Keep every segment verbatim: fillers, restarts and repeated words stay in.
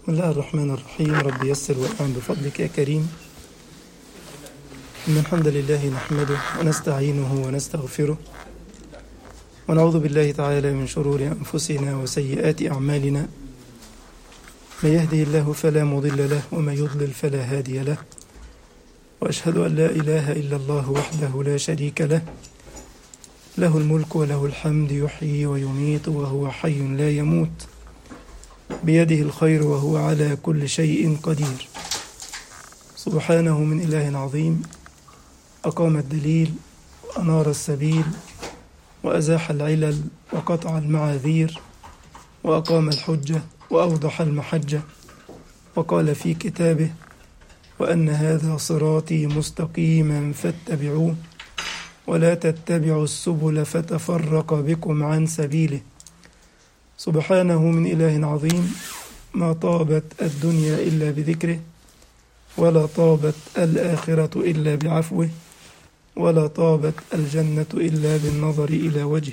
بسم الله الرحمن الرحيم. رب يسر وأعن بفضلك يا كريم. إن الحمد لله نحمده ونستعينه ونستغفره ونعوذ بالله تعالى من شرور أنفسنا وسيئات أعمالنا. من يهده الله فلا مضل له ومن يضلل فلا هادي له، وأشهد أن لا إله إلا الله وحده لا شريك له، له الملك وله الحمد، يحيي ويميت وهو حي لا يموت، بيده الخير وهو على كل شيء قدير. سبحانه من إله عظيم أقام الدليل وأنار السبيل وأزاح العلل وقطع المعاذير وأقام الحجة وأوضح المحجة، وقال في كتابه: وأن هذا صراطي مستقيما فاتبعوه ولا تتبعوا السبل فتفرق بكم عن سبيله. سبحانه من إله عظيم ما طابت الدنيا إلا بذكره، ولا طابت الآخرة إلا بعفوه، ولا طابت الجنة إلا بالنظر إلى وجهه.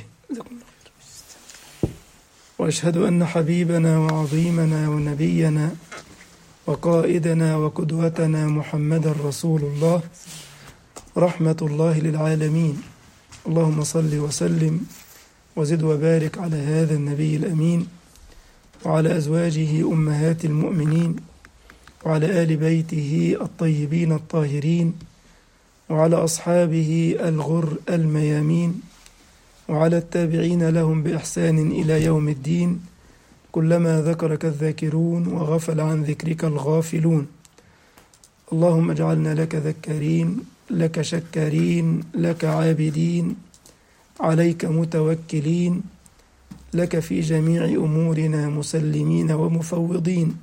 وأشهد أن حبيبنا وعظيمنا ونبينا وقائدنا وقدوتنا محمد رسول الله رحمة الله للعالمين. اللهم صل وسلم وزد وبارك على هذا النبي الأمين وعلى أزواجه أمهات المؤمنين وعلى آل بيته الطيبين الطاهرين وعلى أصحابه الغر الميامين وعلى التابعين لهم بإحسان إلى يوم الدين، كلما ذكرك الذاكرون وغفل عن ذكرك الغافلون. اللهم اجعلنا لك ذكارين، لك شكارين، لك عابدين، عليك متوكلين، لك في جميع أمورنا مسلمين ومفوضين.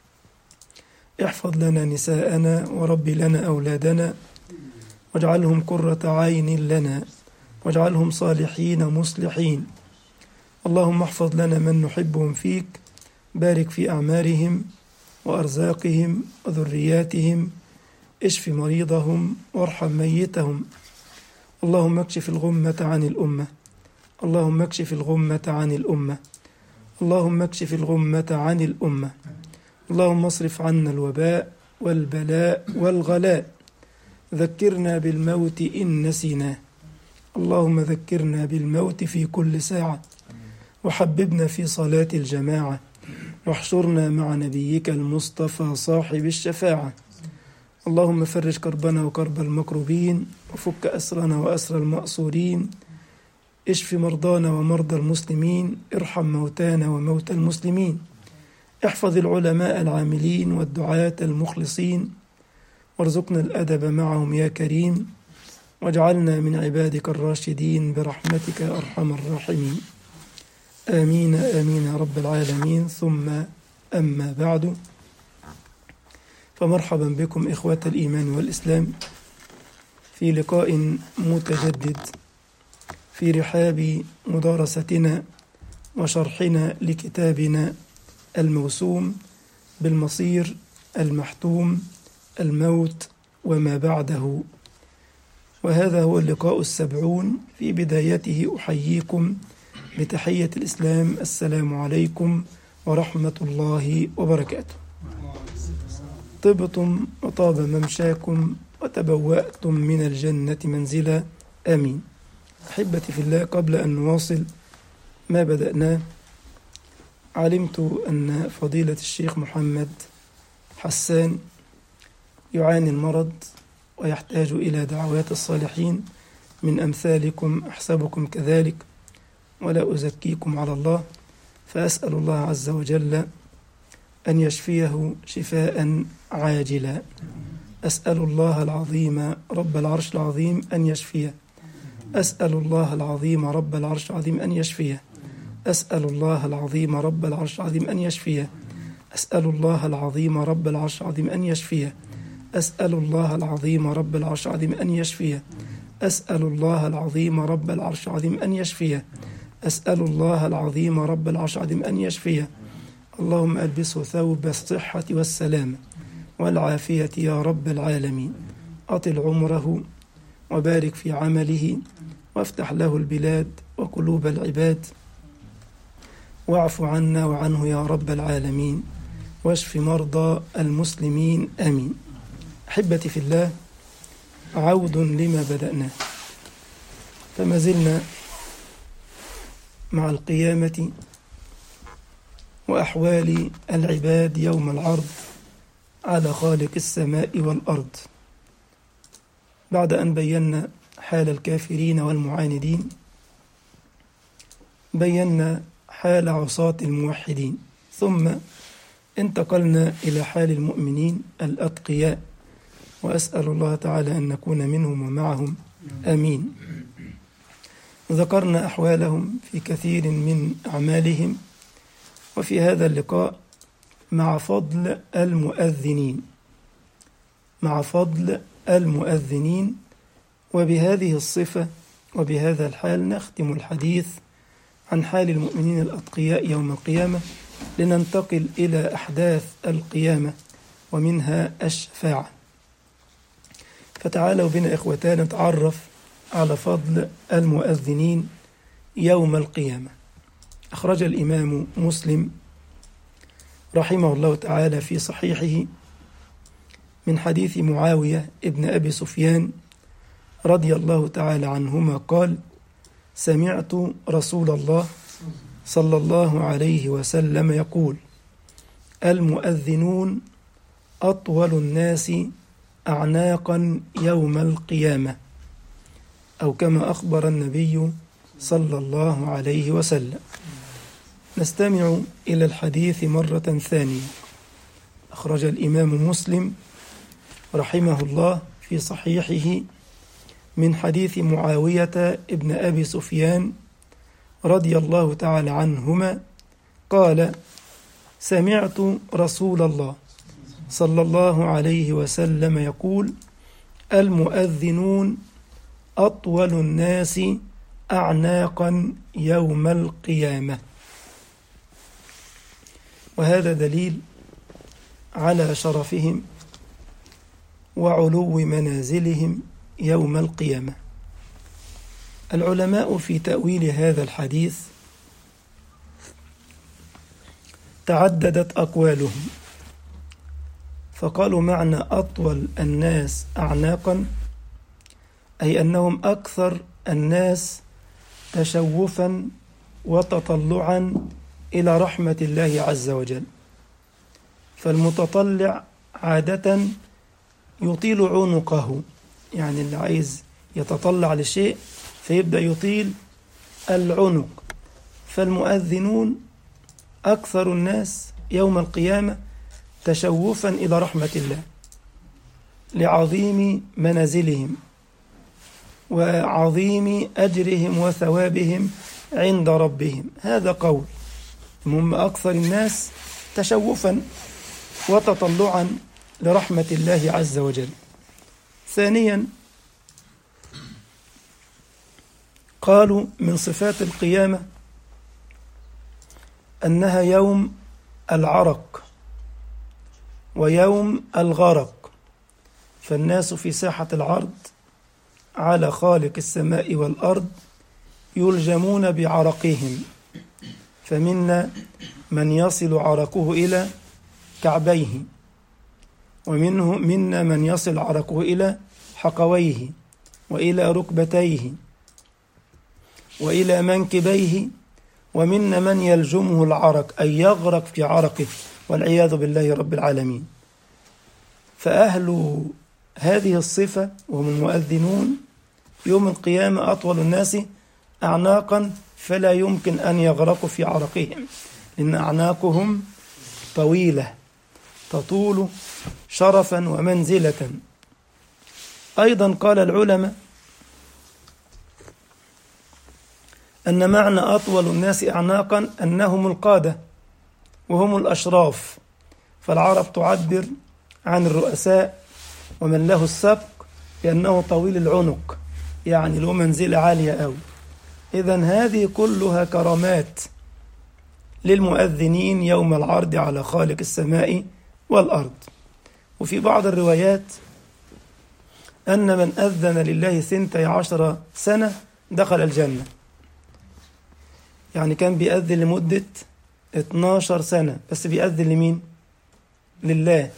احفظ لنا نساءنا ورب لنا أولادنا، واجعلهم قرة عين لنا، واجعلهم صالحين مصلحين. اللهم احفظ لنا من نحبهم فيك، بارك في أعمارهم وأرزاقهم وذرياتهم، اشف مريضهم وارحم ميتهم. اللهم اكشف الغمة عن الأمة، اللهم اكشف الغمة عن الأمة، اللهم اكشف الغمة عن الأمة. اللهم اصرف عنا الوباء والبلاء والغلاء. ذكرنا بالموت إن نسيناه، اللهم ذكرنا بالموت في كل ساعة، وحببنا في صلاة الجماعة، واحشرنا مع نبيك المصطفى صاحب الشفاعة. اللهم فرج كربنا وكرب المكروبين، وفك أسرنا وأسر المأسورين، اشف مرضانا ومرضى المسلمين، ارحم موتانا وموتى المسلمين. احفظ العلماء العاملين والدعاة المخلصين، وارزقنا الأدب معهم يا كريم، واجعلنا من عبادك الراشدين برحمتك يا أرحم الراحمين. آمين آمين يا رب العالمين. ثم أما بعد، فمرحبا بكم إخوة الإيمان والإسلام في لقاء متجدد في رحاب مدارستنا وشرحنا لكتابنا الموسوم بالمصير المحتوم، الموت وما بعده. وهذا هو اللقاء السبعون. في بدايته أحييكم بتحية الإسلام: السلام عليكم ورحمة الله وبركاته. طبتم وطاب ممشاكم وتبوأتم من الجنة منزلا، آمين. أحبتي في الله، قبل أن نواصل ما بدأناه، علمت أن فضيلة الشيخ محمد حسان يعاني المرض ويحتاج إلى دعوات الصالحين من أمثالكم، أحسبكم كذلك ولا أزكيكم على الله، فأسأل الله عز وجل أن يشفيه شفاء عاجلا. أسأل الله العظيم رب العرش العظيم أن يشفيه، أسأل الله العظيم رب العرش العظيم أن يشفيه، أسأل الله العظيم رب العرش العظيم أن يشفيه، أسأل الله العظيم رب العرش العظيم أن يشفيه، أسأل الله العظيم رب العرش العظيم أن يشفيه، أسأل الله العظيم رب العرش العظيم أن يشفيه، أسأل الله العظيم رب العرش العظيم أن يشفيه. اللهم ألبسه ثوب الصحة والسلامة والعافية يا رب العالمين. أطل عمره وبارك في عمله، وافتح له البلاد وقلوب العباد، واعف عنا وعنه يا رب العالمين. واشف مرضى المسلمين آمين. أحبتي في الله، عود لما بدأناه، فما زلنا مع القيامة وأحوال العباد يوم العرض على خالق السماء والأرض، بعد أن بينا حال الكافرين والمعاندين بينا حال عصاة الموحدين، ثم انتقلنا إلى حال المؤمنين الأتقياء، وأسأل الله تعالى أن نكون منهم ومعهم آمين. ذكرنا أحوالهم في كثير من أعمالهم، وفي هذا اللقاء مع فضل المؤذنين مع فضل المؤذنين وبهذه الصفة وبهذا الحال نختم الحديث عن حال المؤمنين الأتقياء يوم القيامة، لننتقل إلى أحداث القيامة ومنها الشفاعة. فتعالوا بنا إخوتان نتعرف على فضل المؤذنين يوم القيامة. أخرج الإمام مسلم رحمه الله تعالى في صحيحه من حديث معاوية ابن أبي سفيان رضي الله تعالى عنهما قال: سمعت رسول الله صلى الله عليه وسلم يقول: المؤذنون أطول الناس أعناقا يوم القيامة، أو كما أخبر النبي صلى الله عليه وسلم. نستمع إلى الحديث مرة ثانية. أخرج الإمام مسلم رحمه الله في صحيحه من حديث معاوية ابن أبي سفيان رضي الله تعالى عنهما قال: سمعت رسول الله صلى الله عليه وسلم يقول: المؤذنون أطول الناس أعناقا يوم القيامة. وهذا دليل على شرفهم وعلو منازلهم يوم القيامة. العلماء في تأويل هذا الحديث تعددت أقوالهم، فقالوا معنى أطول الناس أعناقا أي أنهم أكثر الناس تشوفا وتطلعا إلى رحمة الله عز وجل. فالمتطلع عادة يطيل عنقه، يعني اللي عايز يتطلع لشيء فيبدأ يطيل العنق. فالمؤذنون أكثر الناس يوم القيامة تشوفا إلى رحمة الله لعظيم منازلهم وعظيم أجرهم وثوابهم عند ربهم. هذا قول، هم أكثر الناس تشوفا وتطلعا لرحمة الله عز وجل. ثانيا قالوا من صفات القيامة أنها يوم العرق ويوم الغرق، فالناس في ساحة العرض على خالق السماء والأرض يلجمون بعرقهم، فمنا من يصل عرقه إلى كعبيه، ومنه منا من يصل عرقه إلى حقويه وإلى ركبتيه وإلى منكبيه، ومنا من يلجمه العرق أي يغرق في عرقه والعياذ بالله رب العالمين. فأهل هذه الصفة وهم المؤذنون يوم القيامة أطول الناس أعناقا، فلا يمكن أن يغرقوا في عرقهم، لأن أعناقهم طويلة تطول شرفا ومنزلة. أيضا قال العلماء أن معنى أطول الناس أعناقا أنهم القادة وهم الأشراف، فالعرب تعبر عن الرؤساء ومن له السبق لأنه طويل العنق، يعني له منزلة عالية أوي. إذن هذه كلها كرامات للمؤذنين يوم العرض على خالق السماء والأرض. وفي بعض الروايات أن من أذن لله ثنتي عشر سنة دخل الجنة، يعني كان بيأذن لمدة اتناشر سنة، بس بيأذن لمين؟ لله،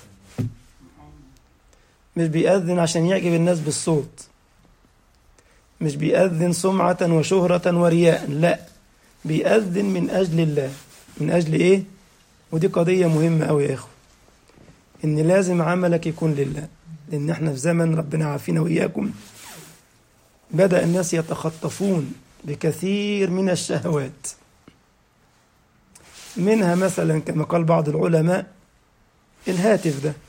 مش بيأذن عشان يعجب الناس بالصوت، مش بيأذن سمعة وشهرة ورياء، لا، بيأذن من أجل الله. من أجل إيه؟ ودي قضية مهمة أوي يا إخوة، إن لازم عملك يكون لله، لأن إحنا في زمن ربنا عافينا وإياكم بدأ الناس يتخطفون بكثير من الشهوات، منها مثلا كما قال بعض العلماء الهاتف ده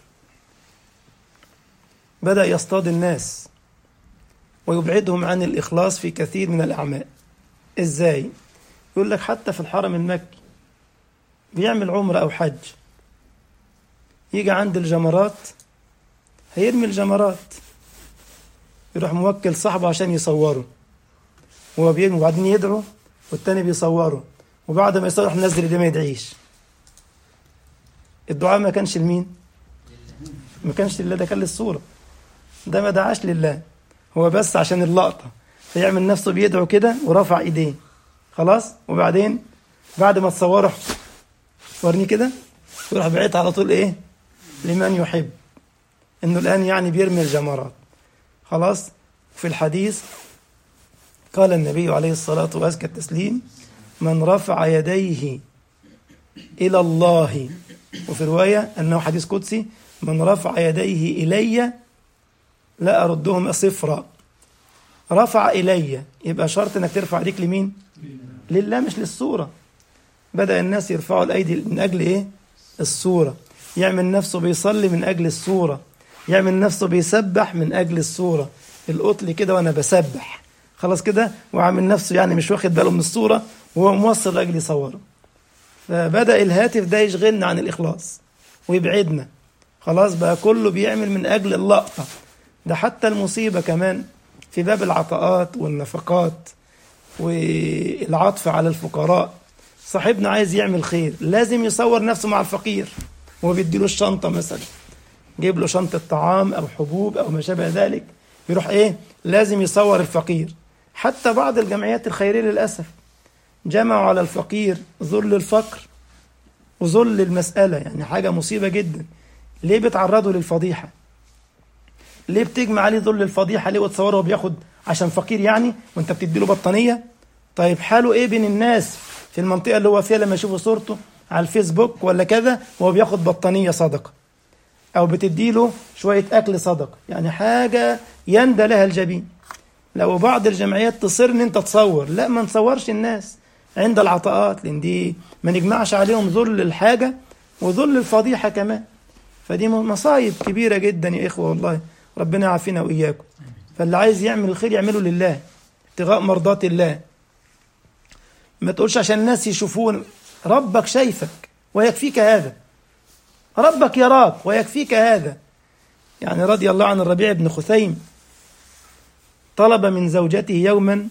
بدأ يصطاد الناس ويبعدهم عن الإخلاص في كثير من الأعمال. إزاي؟ يقول لك حتى في الحرم المكي بيعمل عمرة أو حج، يجي عند الجمرات هيرمي الجمرات، يروح موكل صاحبه عشان يصوره وهو بيرمي، وبعدين يدعو والتاني بيصوره، وبعد ما يصور نزل ده ما يدعيش. الدعاء ما كانش لمين؟ ما كانش لله، ده كان للصورة، ده ما دعاش لله، هو بس عشان اللقطة فيعمل نفسه بيدعو كده ورفع ايديه خلاص، وبعدين بعد ما تصوره ورني كده يروح بعيد على طول ايه؟ لمن يحب، انه الان يعني بيرمي الجمرات خلاص. في الحديث قال النبي عليه الصلاة وأزكى التسليم: من رفع يديه إلى الله، وفي رواية أنه حديث قدسي: من رفع يديه إلي لا أردهم صفرا. رفع إلي يبقى شرط أنك ترفع يديك لمين؟ لله مش للصورة. بدأ الناس يرفعوا الأيدي من أجل إيه؟ الصورة، يعمل نفسه بيصلي من أجل الصورة، يعمل نفسه بيسبح من أجل الصورة، القطل كده وأنا بسبح خلاص كده، وعامل نفسه يعني مش واخد باله من الصورة وهو موصل لأجل يصوره. فبدأ الهاتف ده يشغلنا عن الإخلاص ويبعدنا خلاص، بقى كله بيعمل من أجل اللقطة. ده حتى المصيبة كمان في باب العطاءات والنفقات والعطف على الفقراء، صاحبنا عايز يعمل خير لازم يصور نفسه مع الفقير وهو بيديله الشنطة مثلا، جيب له شنطة طعام أو حبوب أو ما شابه ذلك، يروح إيه؟ لازم يصور الفقير. حتى بعض الجمعيات الخيرية للأسف جمعوا على الفقير ذل الفقر وذل المسألة، يعني حاجة مصيبة جدا. ليه بتعرضه للفضيحة؟ ليه بتجمع عليه ذل الفضيحة؟ ليه وتصوره بياخد عشان فقير يعني وانت بتديله بطانية؟ طيب حاله ايه بين الناس في المنطقة اللي هو فيها لما يشوفوا صورته على الفيسبوك ولا كذا وهو بياخد بطانية صدقة او بتديله شوية اكل صدقة؟ يعني حاجة يندى لها الجبين. لو بعض الجمعيات تصر ان انت تصور، لا ما نصورش الناس عند العطاءات، لان دي ما نجمعش عليهم ذل الحاجة وذل الفضيحة كمان. فدي مصايب كبيرة جدا يا إخوة، والله ربنا يعافينا وإياكم. فاللي عايز يعمل الخير يعمله لله ابتغاء مرضات الله، ما تقولش عشان الناس يشوفون. ربك شايفك ويكفيك هذا، ربك يراك ويكفيك هذا. يعني رضي الله عن الربيع بن خثيم، طلب من زوجته يوما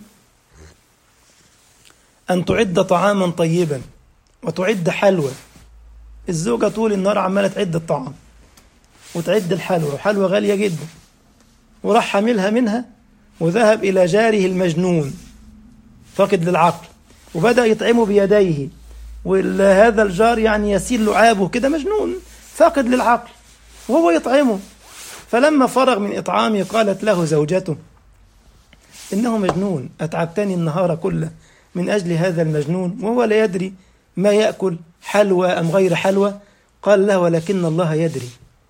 أن تعد طعاما طيبا وتعد حلوى. الزوجة طول النهار عمالة تعد الطعام وتعد الحلوى، وحلوى غالية جدا، وراح حاملها منها وذهب إلى جاره المجنون فاقد للعقل وبدأ يطعمه بيديه، وهذا الجار يعني يسيل لعابه كده مجنون فاقد للعقل وهو يطعمه. فلما فرغ من إطعامه قالت له زوجته: إنه مجنون، أتعبتني النهار كله من أجل هذا المجنون وهو لا يدري ما يأكل، حلوى أم غير حلوى. قال له: ولكن الله يدري،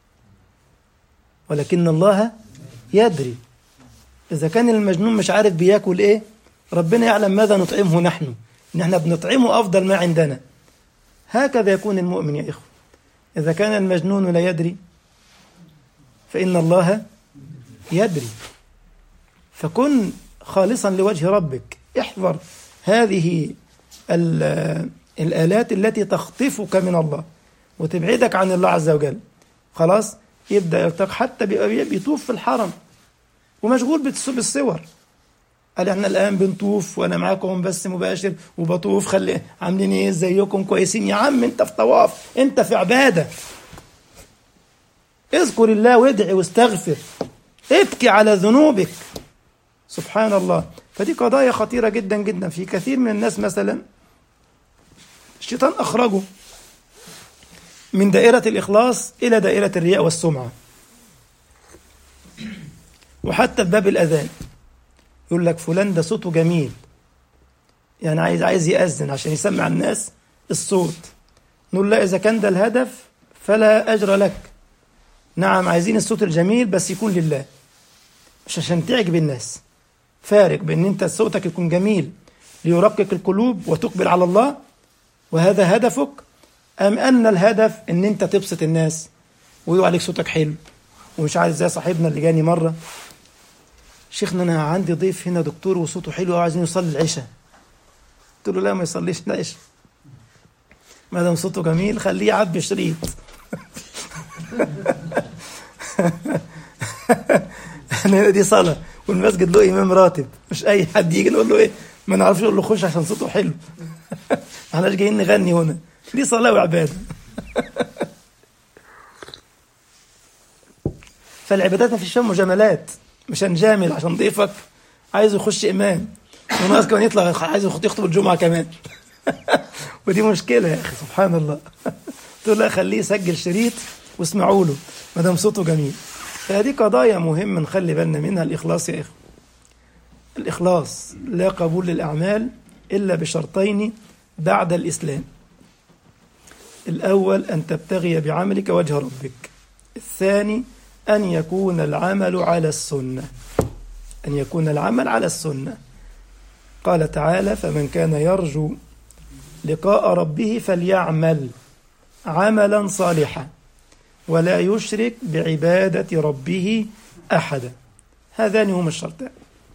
ولكن الله يدري. إذا كان المجنون مش عارف بياكل إيه، ربنا يعلم ماذا نطعمه نحن، إن احنا بنطعمه أفضل ما عندنا. هكذا يكون المؤمن يا إخوة، إذا كان المجنون لا يدري فإن الله يدري. فكن خالصا لوجه ربك، احذر هذه الآلات التي تخطفك من الله وتبعدك عن الله عز وجل. خلاص يبدأ يرتق، حتى بيطوف في الحرم ومشغول بالصور، قال احنا الآن بنطوف وأنا معاكم بس مباشر وبطوف، خلي عاملين ايه زيكم كويسين. يا عم انت في طواف، انت في عبادة، اذكر الله وادعي واستغفر، ابكي على ذنوبك. سبحان الله. فدي قضايا خطيرة جدا جدا. في كثير من الناس مثلا الشيطان أخرجه من دائرة الإخلاص إلى دائرة الرياء والسمعة. وحتى بباب الأذان يقول لك فلان ده صوته جميل، يعني عايز عايز يأذن عشان يسمع الناس الصوت. نقول لا، إذا كان ده الهدف فلا أجر لك. نعم، عايزين الصوت الجميل بس يكون لله، مش عشان تعجب الناس. فارق بين أنت صوتك يكون جميل ليرقق القلوب وتقبل على الله وهذا هدفك، أم أن الهدف أن أنت تبسط الناس ويقول عليك صوتك حلو. ومش عارف زي صاحبنا اللي جاني مرة، شيخنا أنا عندي ضيف هنا دكتور وصوته حلو وعايزين يصلي العشاء. قلت له لا، ما يصليش العشاء، ما دام صوته جميل خليه يعبي شريط. احنا دي صلاة والمسجد له إمام راتب، مش أي حد يجي نقول له إيه، ما نعرفش نقول له خش عشان صوته حلو. احنا مش جايين نغني هنا، دي صلاة وعبادة. فالعبادات ما فيش فيها مجاملات، مش هنجامل عشان ضيفك عايز يخش إمام وناس كمان يطلع عايز يخطب الجمعة كمان. ودي مشكلة يا أخي، سبحان الله. تقول لا، خليه يسجل شريط واسمعوا له ما دام صوته جميل. فهذه قضايا مهمة نخلي بالنا منها. الإخلاص يا إخوة، الإخلاص لا قبول للأعمال إلا بشرطين بعد الإسلام. الأول أن تبتغي بعملك وجه ربك، الثاني أن يكون العمل على السنة، أن يكون العمل على السنة. قال تعالى: فمن كان يرجو لقاء ربه فليعمل عملا صالحا ولا يشرك بعبادة ربه أحدا. هذان هما الشرطان،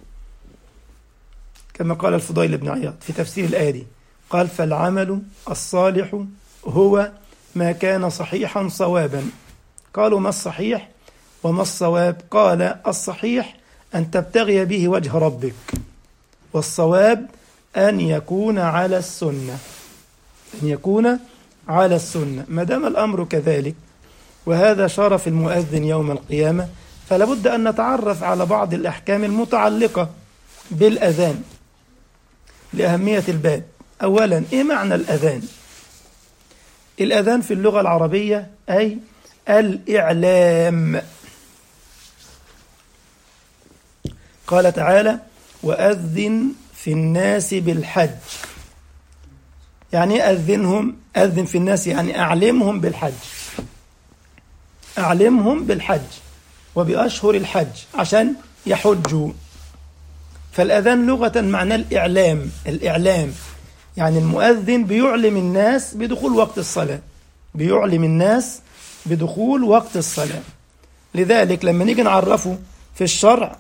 كما قال الفضيل بن عياض في تفسير الآية دي، قال: فالعمل الصالح هو ما كان صحيحا صوابا. قالوا: ما الصحيح وما الصواب؟ قال: الصحيح أن تبتغي به وجه ربك، والصواب أن يكون على السنة، أن يكون على السنة. ما دام الأمر كذلك وهذا شرف المؤذن يوم القيامة، فلا بد أن نتعرف على بعض الأحكام المتعلقة بالأذان لأهمية الباب. أولا، إيه معنى الأذان؟ الأذان في اللغة العربية أي الإعلام. قال تعالى: وأذن في الناس بالحج. يعني أذنهم، أذن في الناس يعني أعلمهم بالحج، أعلمهم بالحج وبأشهر الحج عشان يحجوا. فالأذان لغة معنى الإعلام، الإعلام يعني المؤذن بيعلم الناس بدخول وقت الصلاة، بيعلم الناس بدخول وقت الصلاة. لذلك لما نيجي نعرفه في الشرع،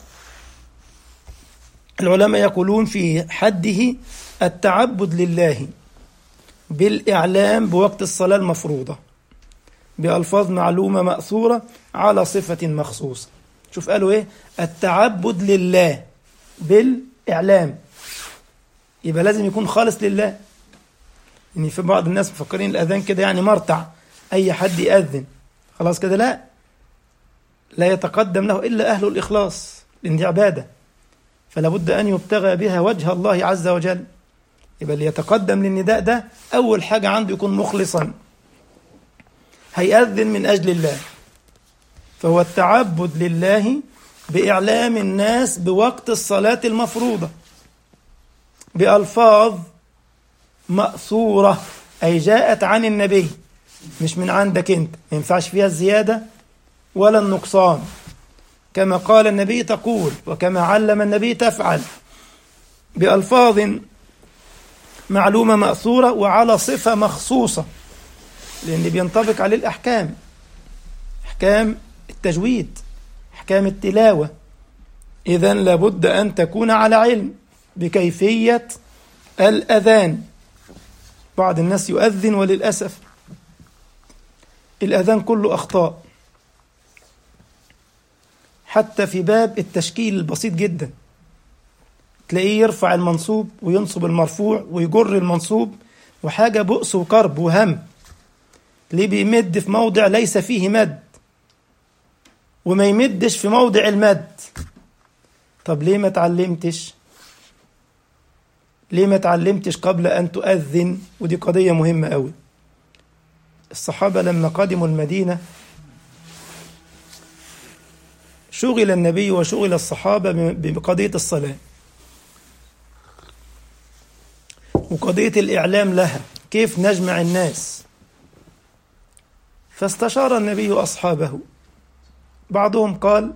العلماء يقولون في حده التعبد لله بالإعلام بوقت الصلاة المفروضة بألفاظ معلومة مأثورة على صفة مخصوصة. شوف قالوا إيه؟ التعبد لله بالإعلام، يبقى لازم يكون خالص لله. يعني في بعض الناس مفكرين الأذان كده يعني مرتع، أي حد يأذن خلاص كده. لا، لا يتقدم له إلا أهل الإخلاص، لأن دي عبادة، فلا بد أن يبتغى بها وجه الله عز وجل. يبقى اللي يتقدم للنداء ده أول حاجة عنده يكون مخلصا، هيأذن من أجل الله. فهو التعبد لله بإعلام الناس بوقت الصلاة المفروضة بألفاظ مأثورة، أي جاءت عن النبي، مش من عندك أنت، ما ينفعش فيها الزيادة ولا النقصان. كما قال النبي تقول، وكما علم النبي تفعل، بألفاظ معلومة مأثورة وعلى صفة مخصوصة، لأن بينطبق عليه الأحكام، أحكام التجويد، أحكام التلاوة. إذن لابد أن تكون على علم بكيفية الأذان. بعض الناس يؤذن وللأسف الأذان كله أخطاء، حتى في باب التشكيل البسيط جدا، تلاقيه يرفع المنصوب وينصب المرفوع ويجر المنصوب، وحاجة بؤس وكرب وهم. ليه بيمد في موضع ليس فيه مد وما يمدش في موضع المد؟ طب ليه ما تعلمتش؟ ليه ما تعلمتش قبل أن تؤذن؟ ودي قضية مهمة قوي. الصحابة لما قدموا المدينة شغل النبي وشغل الصحابة بقضية الصلاة وقضية الإعلام لها، كيف نجمع الناس. فاستشار النبي أصحابه، بعضهم قال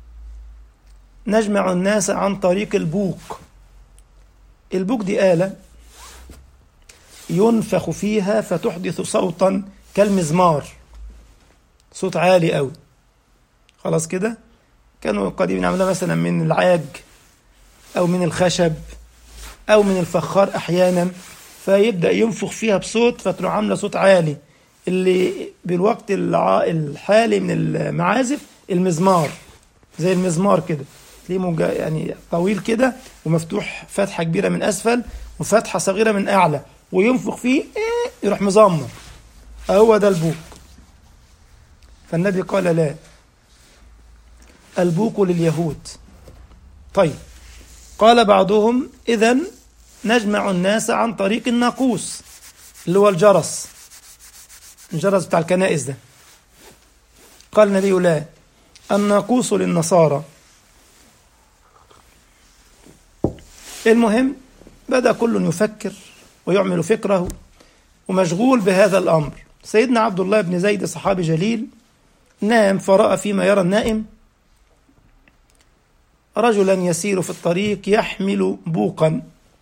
نجمع الناس عن طريق البوق. البوق دي آلة ينفخ فيها فتحدث صوتا كالمزمار، صوت عالي أوي. خلاص كده، كانوا قديمين يعملوها مثلا من العاج أو من الخشب أو من الفخار أحيانا، فيبدأ ينفخ فيها بصوت فتروح عاملة صوت عالي، اللي بالوقت الحالي من المعازف المزمار، زي المزمار كده، تلاقيه يعني طويل كده ومفتوح فتحة كبيرة من أسفل وفتحة صغيرة من أعلى، وينفخ فيه يروح مزمر، هو ده البوق. فالنبي قال لا، البوق لليهود. طيب، قال بعضهم إذن نجمع الناس عن طريق الناقوس اللي هو الجرس، الجرس بتاع الكنائس ده. قال النبي لا، الناقوس للنصارى. المهم بدأ كل يفكر ويعمل فكره ومشغول بهذا الأمر. سيدنا عبد الله بن زيد صحابي جليل نام فرأى فيما يرى النائم رجلا يسير في الطريق يحمل بوقا.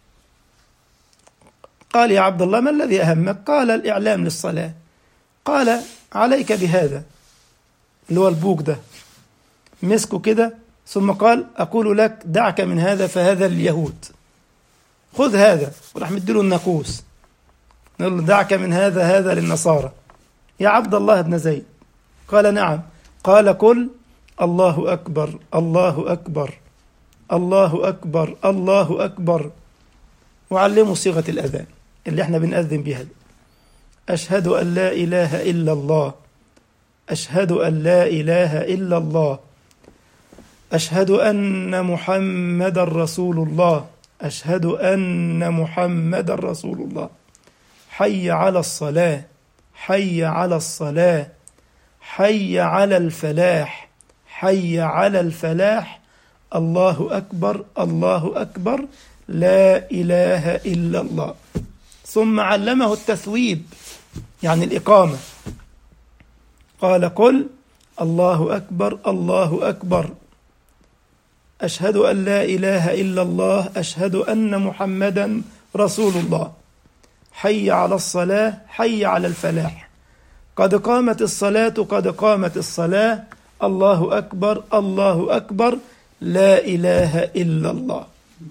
قال يا عبد الله ما الذي أهمك؟ قال الإعلام للصلاة. قال عليك بهذا اللي هو البوق ده، مسكه كده ثم قال أقول لك دعك من هذا فهذا اليهود، خذ هذا، وراح مديله الناقوس، نقول له دعك من هذا هذا للنصارى. يا عبد الله بن زيد، قال نعم. قال قل الله أكبر الله أكبر الله أكبر الله أكبر، وعلموا صيغة الأذان اللي احنا بنأذن بها، أشهد أن لا إله إلا الله، أشهد أن لا إله إلا الله، أشهد أن محمد رسول الله، أشهد أن محمد رسول الله، حي على الصلاة حي على الصلاة حي على الفلاح حي على الفلاح، الله أكبر الله أكبر لا إله إلا الله. ثم علمه التثويب يعني الإقامة، قال قل الله أكبر الله أكبر، أشهد أن لا إله إلا الله، أشهد أن محمدا رسول الله، حي على الصلاة حي على الفلاح، قد قامت الصلاة قد قامت الصلاة، الله أكبر الله أكبر لا إله إلا الله.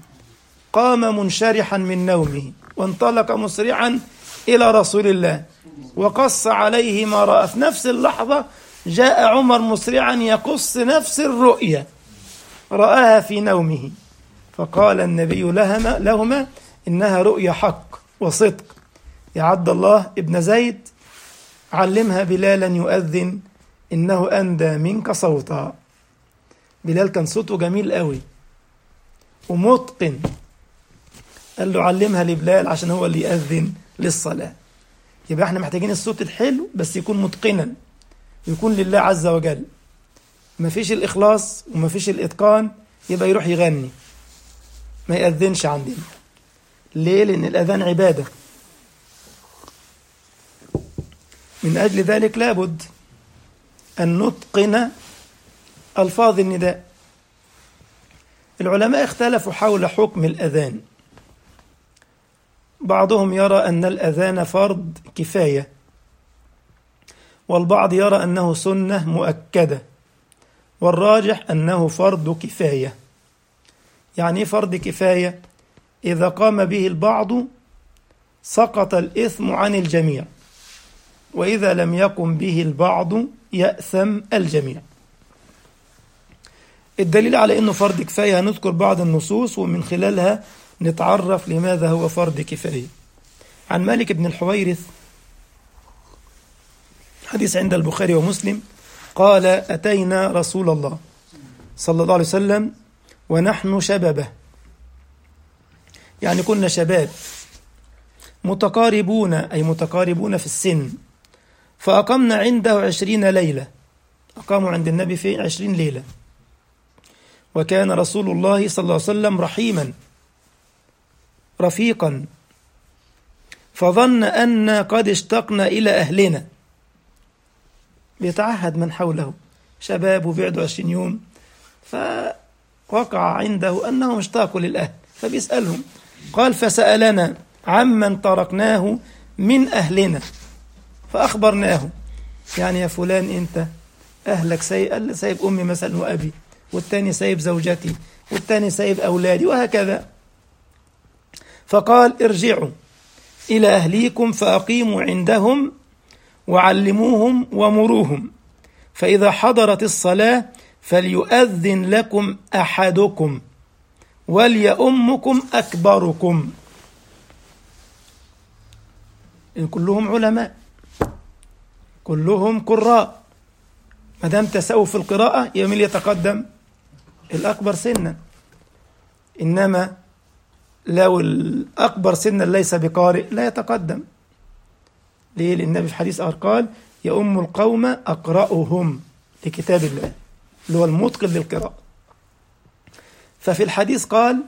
قام منشرحا من نومه وانطلق مسرعا إلى رسول الله وقص عليه ما رأى. في نفس اللحظة جاء عمر مسرعا يقص نفس الرؤيا رآها في نومه، فقال النبي لهما لهما إنها رؤيا حق وصدق، يا عبد الله ابن زيد علمها بلالا يؤذن إنه أندى منك صوتا. بلال كان صوته جميل قوي ومتقن، قال له علمها لبلال عشان هو اللي يأذن للصلاة. يبقى احنا محتاجين الصوت الحلو بس يكون متقنا ويكون لله عز وجل، ما فيش الإخلاص وما فيش الإتقان يبقى يروح يغني ما يأذنش عندنا. ليه؟ لأن الأذان عبادة، من أجل ذلك لابد أن نتقن ألفاظ النداء. العلماء اختلفوا حول حكم الأذان، بعضهم يرى أن الأذان فرض كفاية، والبعض يرى أنه سنة مؤكدة، والراجح أنه فرض كفاية. يعني فرض كفاية؟ إذا قام به البعض سقط الإثم عن الجميع، وإذا لم يقم به البعض يأثم الجميع. الدليل على أنه فرض كفاية هنذكر بعض النصوص ومن خلالها نتعرف لماذا هو فرض كفاية. عن مالك بن الحويرث، حديث عند البخاري ومسلم، قال أتينا رسول الله صلى الله عليه وسلم ونحن شبابه، يعني كنا شباب متقاربون، أي متقاربون في السن، فأقمنا عنده عشرين ليلة، أقاموا عند النبي في عشرين ليلة. وكان رسول الله صلى الله عليه وسلم رحيما رفيقا، فظن أن قد اشتقنا إلى أهلنا، بيتعهد من حوله شباب وبعدوا عشرين يوم، فوقع عنده أنهم اشتاقوا للأهل فبيسألهم، قال فسألنا عمن تركناه من أهلنا فأخبرناه، يعني يا فلان أنت أهلك سايب, سايب أمي مثلا وأبي، والتاني سايب زوجتي، والتاني سايب أولادي، وهكذا. فقال ارجعوا إلى أهليكم فأقيموا عندهم وعلموهم ومروهم، فإذا حضرت الصلاة فليؤذن لكم أحدكم وليؤمكم أكبركم. إن كلهم علماء، كلهم قراء، ما دام تساووا في القراءة يميل يتقدم الأكبر سنا. إنما لو الأكبر سنا ليس بقارئ لا يتقدم. ليه؟ لأن النبي في حديث آخر قال يؤم القوم أقرأهم لكتاب الله، اللي هو المتقن للقراءة. ففي الحديث قال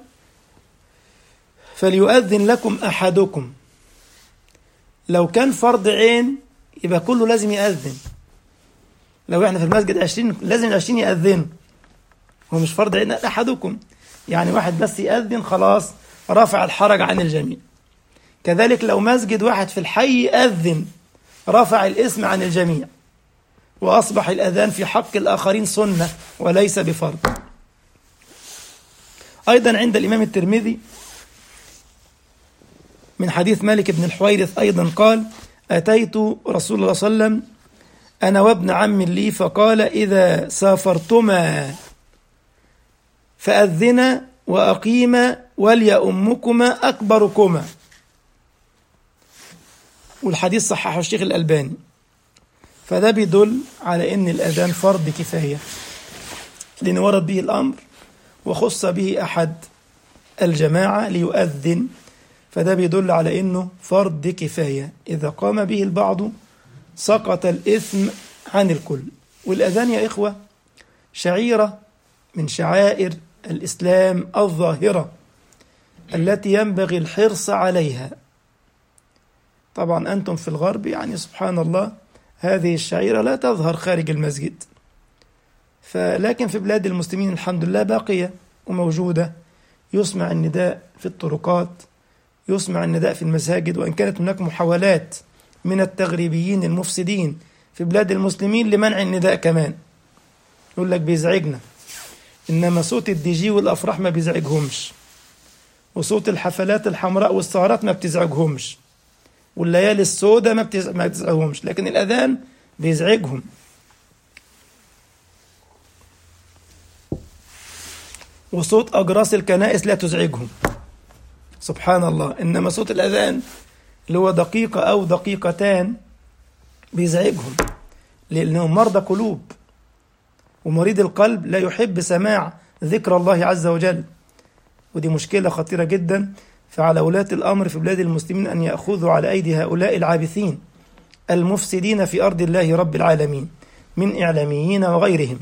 فليؤذن لكم أحدكم، لو كان فرض عين يبقى كله لازم يأذن. لو احنا في المسجد عشرين لازم العشرين يأذنوا، هو مش فرض عين أحدكم، يعني واحد بس يأذن خلاص رفع الحرج عن الجميع. كذلك لو مسجد واحد في الحي يأذن رفع الاسم عن الجميع، وأصبح الأذان في حق الآخرين سنة وليس بفرض. أيضا عند الإمام الترمذي من حديث مالك بن الحويرث أيضا قال أتيت رسول الله صلى الله عليه وسلم أنا وابن عم لي فقال إذا سافرتما فأذنا وأقيما وليؤمكما أكبركما. والحديث صححه الشيخ الألباني. فده بيدل على أن الأذان فرض كفاية، لأن ورد به الأمر وخص به أحد الجماعة ليؤذن، فده بيدل على أنه فرض كفاية، إذا قام به البعض سقط الإثم عن الكل. والأذان يا إخوة شعيرة من شعائر الإسلام الظاهرة التي ينبغي الحرص عليها. طبعا أنتم في الغرب يعني سبحان الله هذه الشعيرة لا تظهر خارج المسجد، فلكن في بلاد المسلمين الحمد لله باقية وموجودة، يسمع النداء في الطرقات، يسمع النداء في المساجد، وإن كانت هناك محاولات من التغريبيين المفسدين في بلاد المسلمين لمنع النداء كمان، يقول لك بيزعجنا، إنما صوت الدي جي والأفراح ما بيزعجهمش، وصوت الحفلات الحمراء والسهرات ما بتزعجهمش، والليالي السوداء ما بتزعجهمش، لكن الأذان بيزعجهم. وصوت أجراس الكنائس لا تزعجهم سبحان الله، إنما صوت الأذان اللي هو دقيقة أو دقيقتان بيزعجهم، لأنهم مرضى قلوب، ومريض القلب لا يحب سماع ذكر الله عز وجل، ودي مشكلة خطيرة جدا. فعلى ولاة الأمر في بلاد المسلمين أن يأخذوا على أيدي هؤلاء العابثين المفسدين في أرض الله رب العالمين من إعلاميين وغيرهم.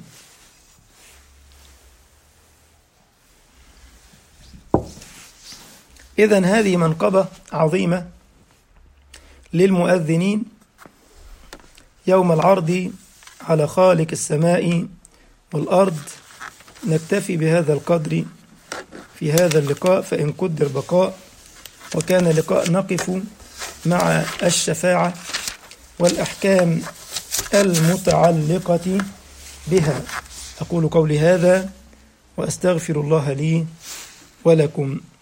إذن هذه منقبة عظيمة للمؤذنين يوم العرض على خالق السماء والأرض. نكتفي بهذا القدر في هذا اللقاء، فإن قدر بقاء وكان لقاء نقف مع الشفاعة والأحكام المتعلقة بها. أقول قولي هذا وأستغفر الله لي ولكم.